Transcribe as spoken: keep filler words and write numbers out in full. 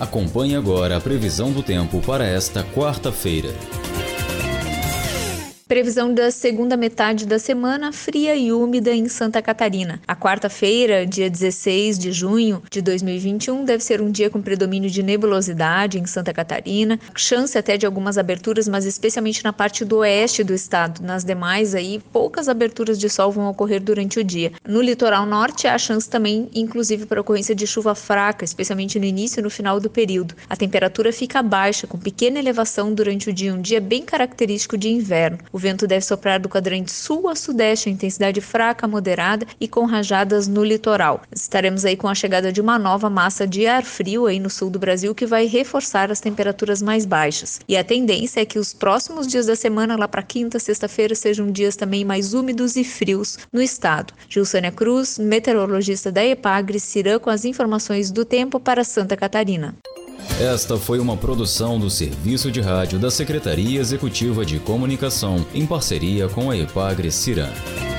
Acompanhe agora a previsão do tempo para esta quarta-feira. Previsão da segunda metade da semana fria e úmida em Santa Catarina. A quarta-feira, dia dezesseis de junho de dois mil e vinte e um, deve ser um dia com predomínio de nebulosidade em Santa Catarina. Chance até de algumas aberturas, mas especialmente na parte do oeste do estado. Nas demais, aí, poucas aberturas de sol vão ocorrer durante o dia. No litoral norte, há chance também, inclusive, para ocorrência de chuva fraca, especialmente no início e no final do período. A temperatura fica baixa, com pequena elevação durante o dia, um dia bem característico de inverno. O vento deve soprar do quadrante sul a sudeste, em intensidade fraca, moderada e com rajadas no litoral. Estaremos aí com a chegada de uma nova massa de ar frio aí no sul do Brasil, que vai reforçar as temperaturas mais baixas. E a tendência é que os próximos dias da semana, lá para quinta, sexta-feira, sejam dias também mais úmidos e frios no estado. Gilsânia Cruz, meteorologista da EPAGRE, Cirã, com as informações do tempo para Santa Catarina. Esta foi uma produção do Serviço de Rádio da Secretaria Executiva de Comunicação, em parceria com a EPAGRE Cirã.